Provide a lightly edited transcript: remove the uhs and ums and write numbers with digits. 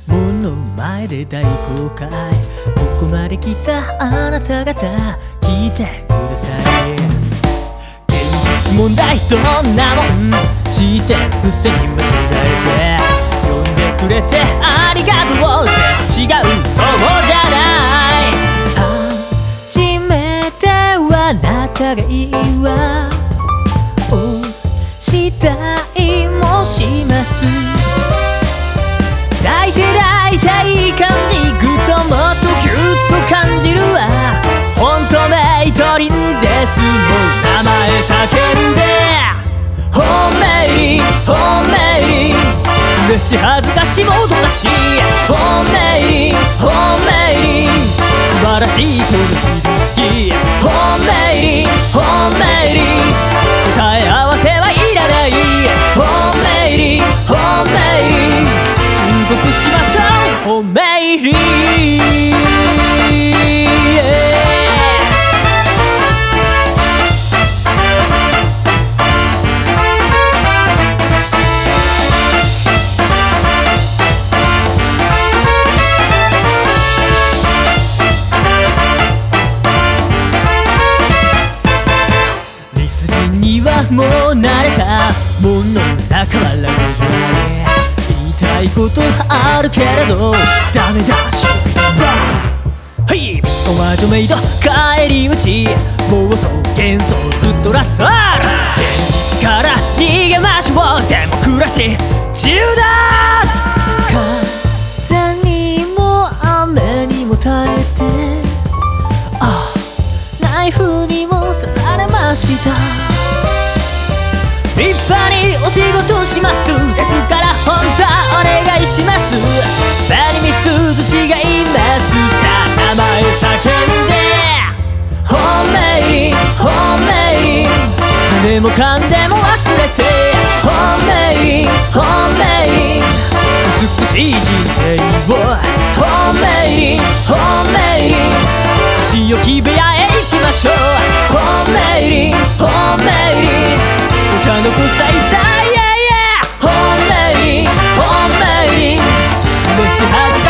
門の前で大公開、ここまで来たあなた方聞いてください。現実問題どんなもん知ってくせに間違えて呼んでくれてありがとうって違う、そうじゃない。初めてはあなたがいいわ、お慕いもします。抱いて抱いたい感じ、ぐっともっとキュッと感じるわ。ほんとメイトリンです、もう名前叫んで。ホーメイリーホーメイリー、嬉しい恥ずかしいもどかしい。ホーメイリーホーメイリー、素晴らしいこの響き。ホーメイリーホーメイリー、答え合わせはいらない。ホーメイリーホーメイリー、注目しましょうホーメイリー。もう慣れたものだからラグジュアリー、言いたいことあるけれどダメだしはい、トマトメイド帰り道、妄想幻想ウッドラスアール、現実から逃げましょう、デモクラシー自由だ。風にも雨にも耐えて、あナイフにも刺されました。立派にお仕事します、ですから本当お願いします。バニミスと違います、さあ名前叫んで。ホーメイリーホーメイリー、胸もかんでも忘れて。ホーメイリーホーメイリー、美しい人生を。ホーメイリーホーメイリー、仕置き部屋へ行きましょう。ホーメイリーホーメイリー、お茶の子さいさい、ホーメイリーホーメイリー、嬉しいはず